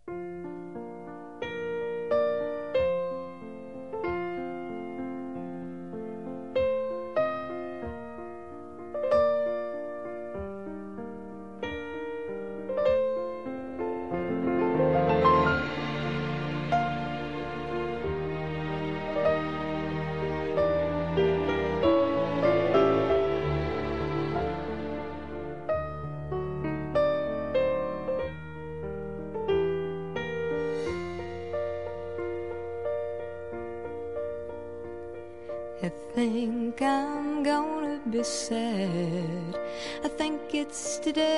I think I'm gonna be sad. I think it's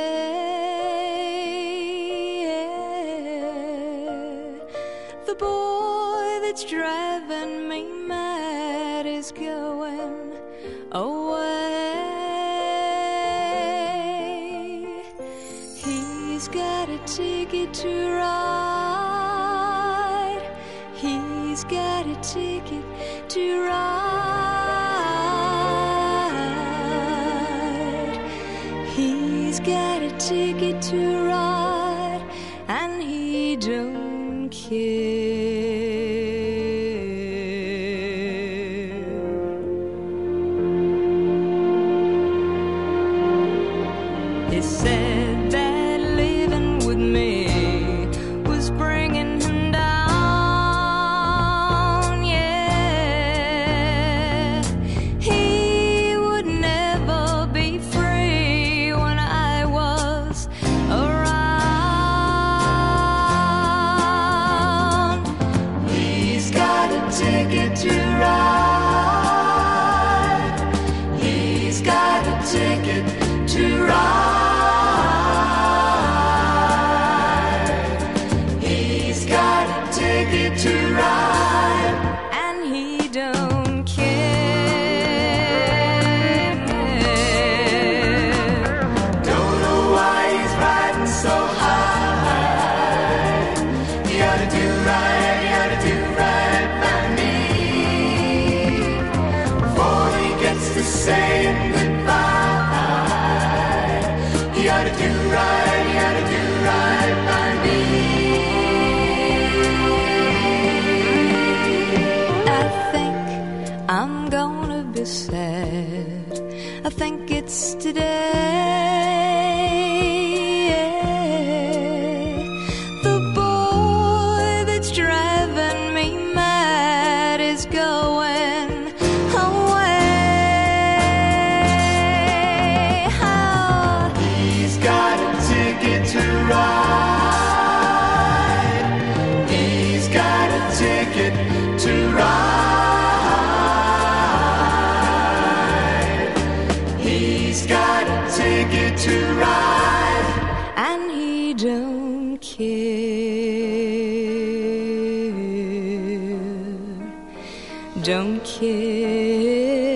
today. The boy that's driving me mad is going away. He's got a ticket to ride. He's got a ticket to ride. He's got a ticket to ride, and he don't care. He said that living with me was bringing him down, yeah. He would never be free when I was around. He's got a ticket to ride. He's got a ticket to ride. To ride, and he don't care. Don't know why he's riding so high. He ought to do right, he ought to do right by me before he gets to saying goodbye. He ought to do right, he ought to do right by me. I'm gonna be sad. I think it's today. The boy that's driving me mad is going away. Oh, he's got a ticket to ride. He's got a ticket to ride. Ticket to ride, and he don't care, don't care.